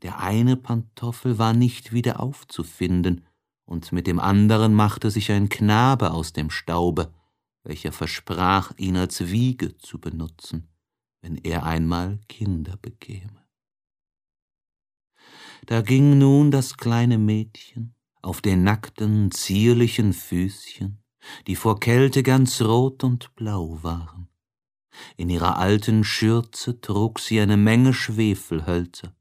Der eine Pantoffel war nicht wieder aufzufinden, und mit dem anderen machte sich ein Knabe aus dem Staube, welcher versprach, ihn als Wiege zu benutzen, wenn er einmal Kinder bekäme. Da ging nun das kleine Mädchen auf den nackten, zierlichen Füßchen, die vor Kälte ganz rot und blau waren. In ihrer alten Schürze trug sie eine Menge Schwefelhölzer,